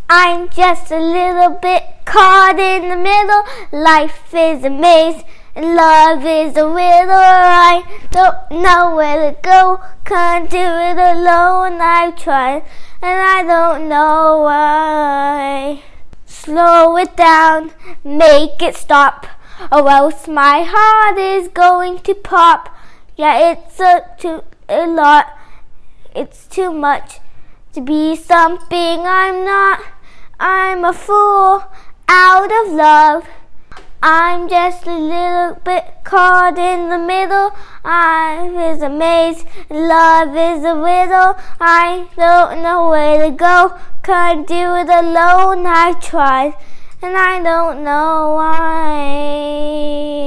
I'm just a little bit caught in the middle. Life is a maze and love is a riddle. I don't know where to go, can't do it alone. I've tried and I don't know why. Slow it down, make it stop, or else my heart is going to pop. Yeah, it's a lot, it's too much to be something I'm not. I'm a fool out of love. I'm just a little bit caught in the middle. Life is a maze, love is a riddle. I don't know where to go, can't do it alone. I've tried and I don't know why.